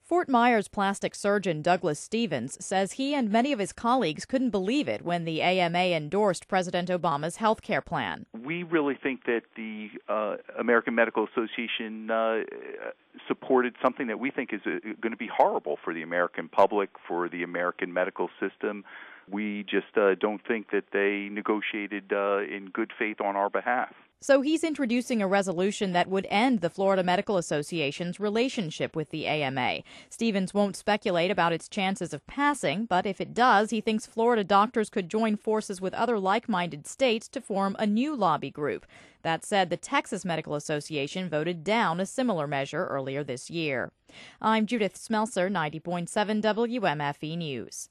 Fort Myers plastic surgeon Douglas Stevens says he and many of his colleagues couldn't believe it when the AMA endorsed President Obama's health care plan. We really think that the American Medical Association supported something that we think is going to be horrible for the American public, for the American medical system. We just don't think that they negotiated in good faith on our behalf. So he's introducing a resolution that would end the Florida Medical Association's relationship with the AMA. Stevens won't speculate about its chances of passing, but if it does, he thinks Florida doctors could join forces with other like-minded states to form a new lobby group. That said, the Texas Medical Association voted down a similar measure earlier this year. I'm Judith Smelser, 90.7 WMFE News.